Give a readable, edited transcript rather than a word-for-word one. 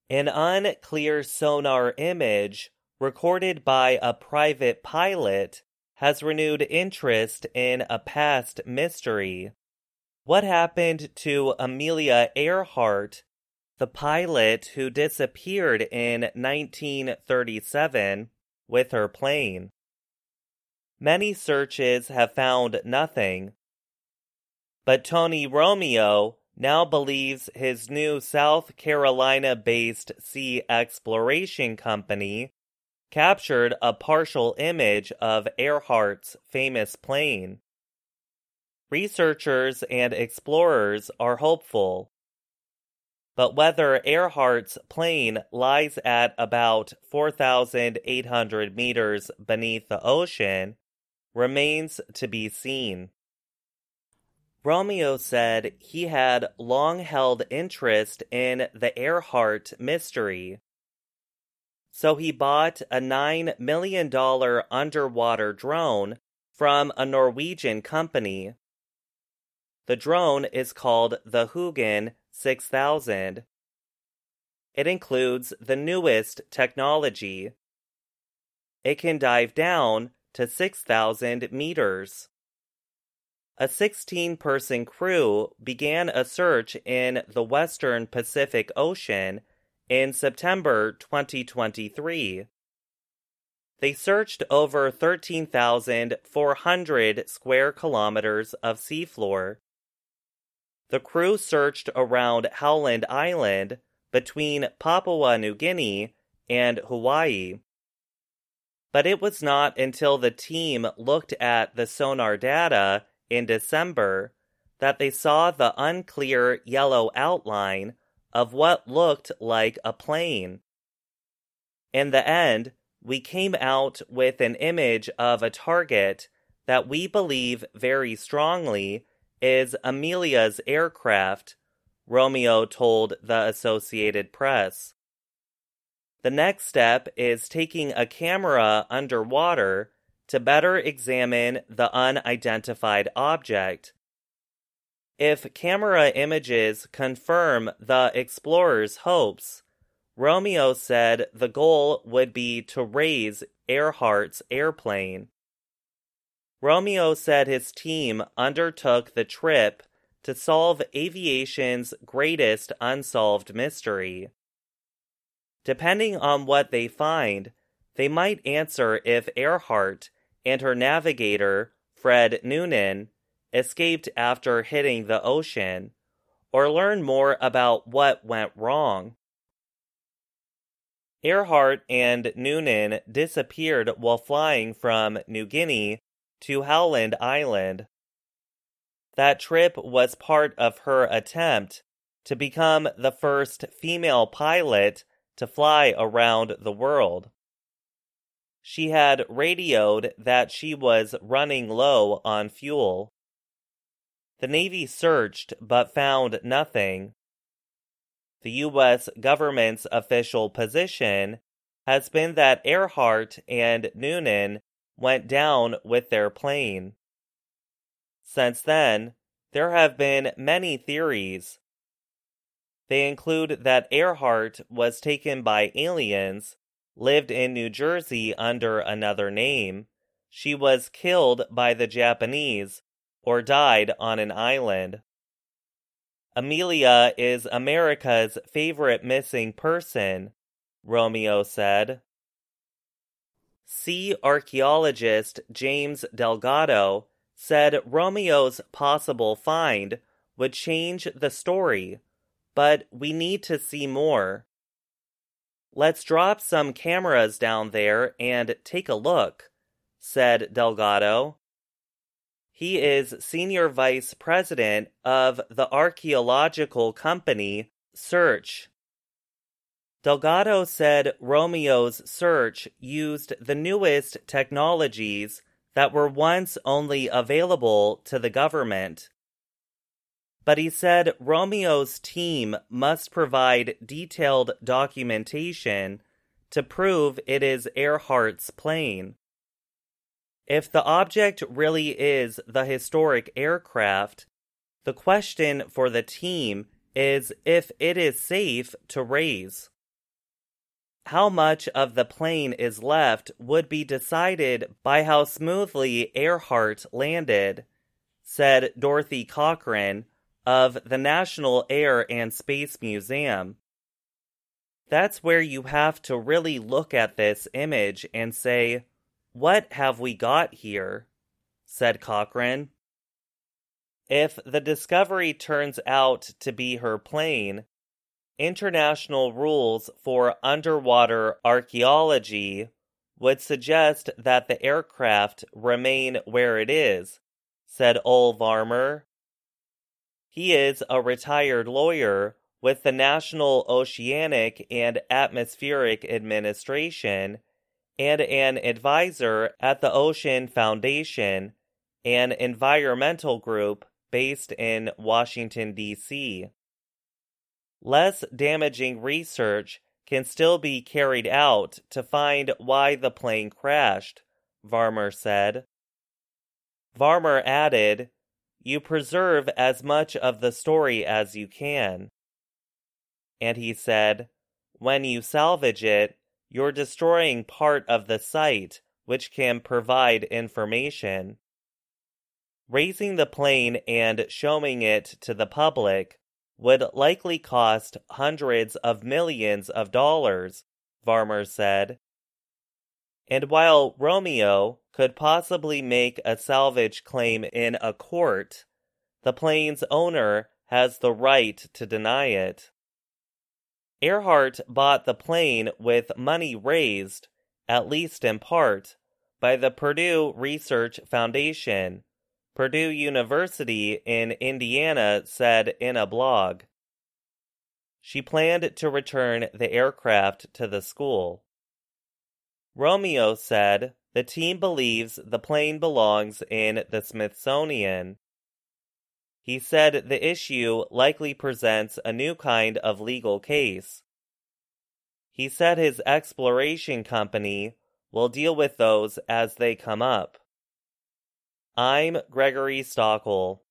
An unclear sonar image recorded by a private pilot has renewed interest in a past mystery. What happened to Amelia Earhart, the pilot who disappeared in 1937 with her plane? Many searches have found nothing. But Tony Romeo now believes his new South Carolina-based sea exploration company captured a partial image of Earhart's famous plane. Researchers and explorers are hopeful. But whether Earhart's plane lies at about 4,800 meters beneath the ocean remains to be seen. Romeo said he had long held interest in the Earhart mystery. So he bought a $9 million underwater drone from a Norwegian company. The drone is called the Hugin 6000. It includes the newest technology. It can dive down to 6,000 meters. A 16-person crew began a search in the western Pacific Ocean in September 2023. They searched over 13,400 square kilometers of seafloor. The crew searched around Howland Island between Papua New Guinea and Hawaii. But it was not until the team looked at the sonar data in December that they saw the unclear yellow outline of what looked like a plane. In the end, we came out with an image of a target that we believe very strongly is Amelia's aircraft, Romeo told the Associated Press. The next step is taking a camera underwater to better examine the unidentified object. If camera images confirm the explorers' hopes, Romeo said the goal would be to raise Earhart's airplane. Romeo said his team undertook the trip to solve aviation's greatest unsolved mystery. Depending on what they find, they might answer if Earhart and her navigator, Fred Noonan, escaped after hitting the ocean, or learn more about what went wrong. Earhart and Noonan disappeared while flying from New Guinea to Howland Island. That trip was part of her attempt to become the first female pilot to fly around the world. She had radioed that she was running low on fuel. The Navy searched but found nothing. The U.S. government's official position has been that Earhart and Noonan went down with their plane. Since then, there have been many theories. They include that Earhart was taken by aliens, lived in New Jersey under another name, she was killed by the Japanese, or died on an island. Amelia is America's favorite missing person, Romeo said. Sea archaeologist James Delgado said Romeo's possible find would change the story, but we need to see more. Let's drop some cameras down there and take a look, said Delgado. He is senior vice president of the archaeological company Search. Delgado said Romeo's search used the newest technologies that were once only available to the government. But he said Romeo's team must provide detailed documentation to prove it is Earhart's plane. If the object really is the historic aircraft, the question for the team is if it is safe to raise. how much of the plane is left would be decided by how smoothly Earhart landed, said Dorothy Cochran of the National Air and Space Museum. That's where you have to really look at this image and say, what have we got here? Said Cochran. If the discovery turns out to be her plane, international rules for underwater archaeology would suggest that the aircraft remain where it is, said Ole Varmer. He is a retired lawyer with the National Oceanic and Atmospheric Administration and an advisor at the Ocean Foundation, an environmental group based in Washington, D.C. Less damaging research can still be carried out to find why the plane crashed, Varmer said. Varmer added, "You preserve as much of the story as you can." And he said, "When you salvage it, you're destroying part of the site which can provide information. Raising the plane and showing it to the public would likely cost hundreds of millions of dollars," Varmer said. And while Romeo could possibly make a salvage claim in a court, the plane's owner has the right to deny it. Earhart bought the plane with money raised, at least in part, by the Purdue Research Foundation, Purdue University in Indiana said in a blog. She planned to return the aircraft to the school. Romeo said the team believes the plane belongs in the Smithsonian. He said the issue likely presents a new kind of legal case. He said his exploration company will deal with those as they come up. I'm Gregory Stockel.